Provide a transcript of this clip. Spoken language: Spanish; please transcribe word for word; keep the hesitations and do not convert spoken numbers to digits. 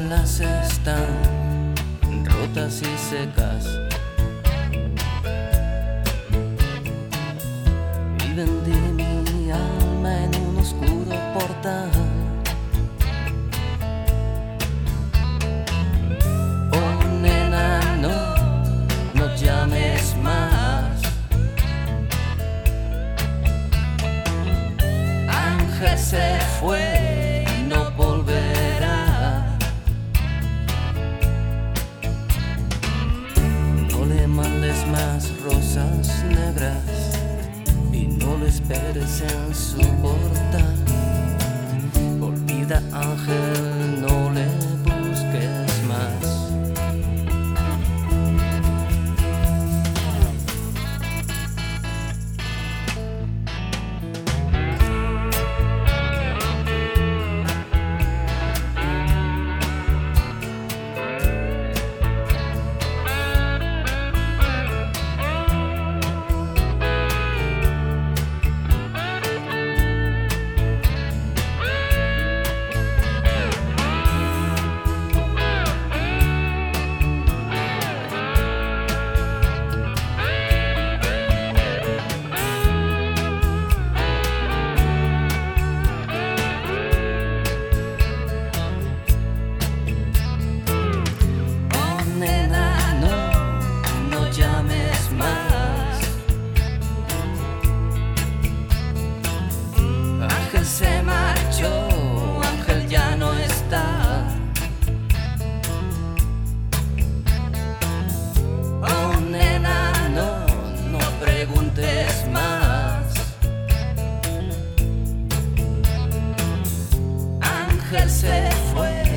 velas están rotas y secas y vendí mi alma en un oscuro portal. Oh nena, no, no llames más. Ángel se fue y no volverá. No le mandes más rosas negras y no lo esperes en su portal. Olvida, Ángel, no le busques más. Ángel se marchó, Ángel ya no está. Oh nena, no, no preguntes más. Ángel se fue.